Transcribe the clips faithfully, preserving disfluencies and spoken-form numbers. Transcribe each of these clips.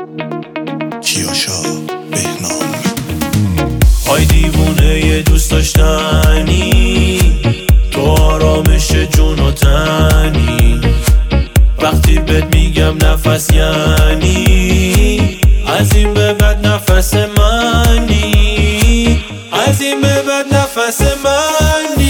کیاشا بهنام. های دیوونه یه دوست داشتنی، تو آرامش جون و تنی. وقتی بهت میگم نفس یعنی از این به بعد نفس منی، از این به بعد نفس منی.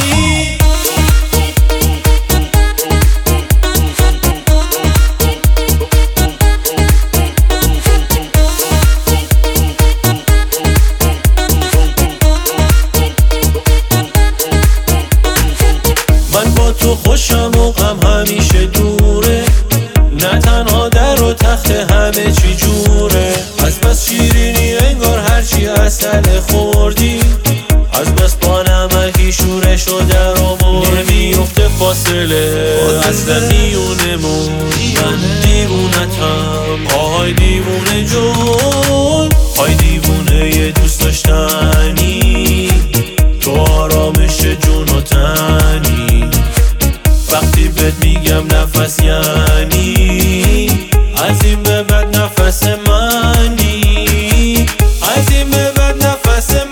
من با تو خوشم و غم همیشه دوره، نه تنها در و تخت همه چی جوره. از بس شیرینی انگار هرچی عسل خوردی، از بس با نمکی شورش و در آورد. نمیفته فاصله اصلا میونمون، من دیوونتم آهای دیوونه جون. های دیوونه یه دوست داشتنی، تو آرامش جون و تنی. وقتی بهت میگم نفس یعنی از این به بعد نفس منی، از این به بعد نفس منی.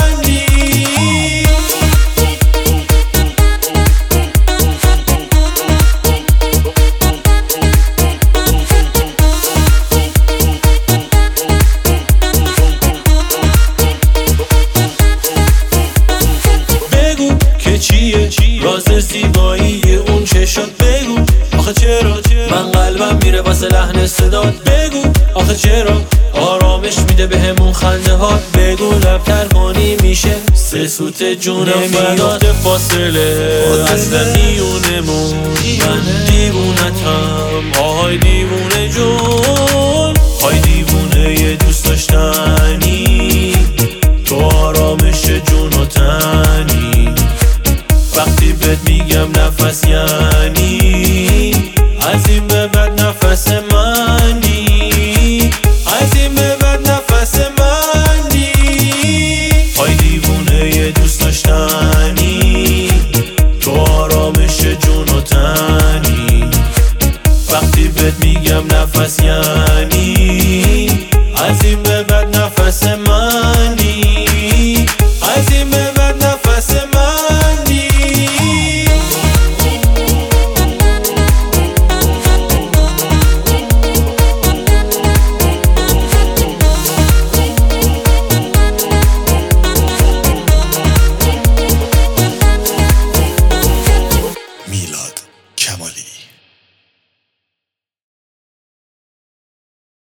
بگو که چیه راز زیبایی اون چشات، بگو آخه چرا من قلبم میره واسه لحن صدات. بگو آخه چرا آرامش میده به همون خنده هات. بگو لب ترمانی میشه سه سوت جونم. نمیاد فاصله اصلا میونمون، من دیوونتم آهای دیوونه جون. های دیوونه یه دوست داشتنی، تو آرامش جون و تنی. وقتی بهت میگم نفس یعنی از این به بعد نفس منی، از این به بعد نفس منی. های دیوونه یه دوست داشتنی، تو آرامش جون و تنی. وقتی بهت میگم نفس یعنی از این به بعد نفس منی.